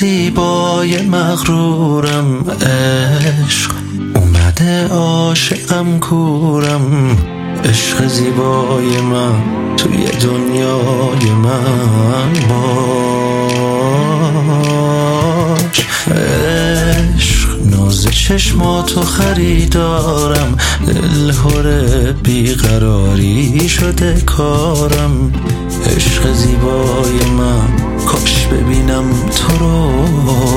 زیبای مغرورم، عشق اومده عاشقم کورم. عشق زیبای من توی دنیای من باش. عشق ناز چشماتو خریدارم، دلهوره بیقراری شده کارم. عشق زیبای من کاش ببینم تو رو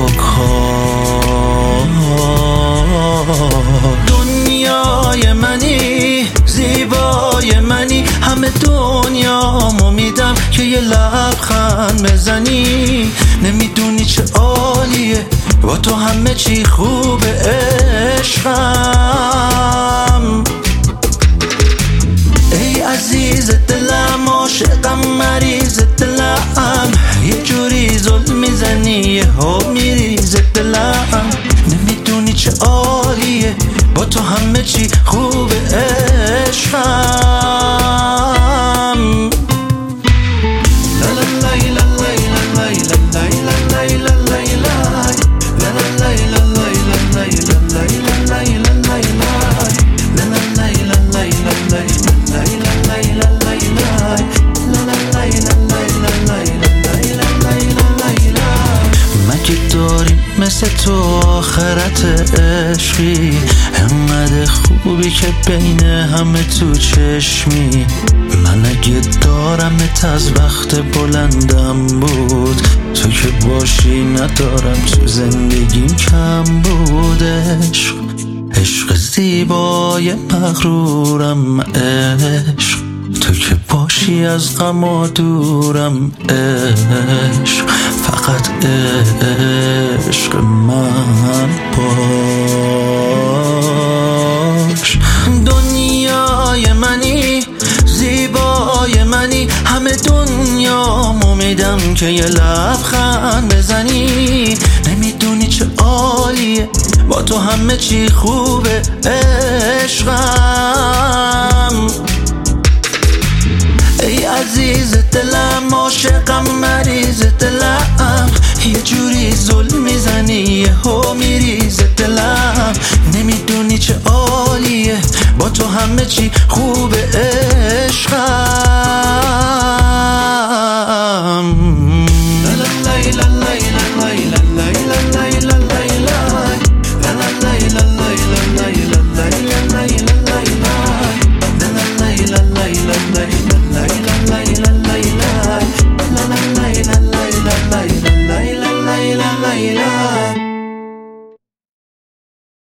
کار. دنیای منی، زیبای منی، همه دنیامو میدم که یه لبخند بزنی. نمیدونی چه عالیه با تو همه چی خوبه عشقم. ای عزیز دلم، عاشقم، مریض دلم، یه جوری ظلم میزنی یهو میریز دلم. نمیدونی چه عالیه با تو همه چی خوبه عشقم. داریم مثل تو آخرت عشقی، همه خوبی که بین همه تو چشمی. من اگه دارمت از وقت بلندم بود، تو که باشی ندارم تو زندگیم کم بود. عشق زیبای مغرورم، عشق تو که باشی از غم دورم. عشق فقط عشق من باش. دنیای منی، زیبای منی، همه دنیامو میدم که یه لبخند بزنی. نمیدونی چه عالیه با تو همه چی خوبه عشقم. ای عزیز دلم، عاشقم، مریض دلم، یه جوری ظلم میزنی یهو میریز دلم. نمیدونی چه عالیه با تو همه چی خوبه عشقم. la la la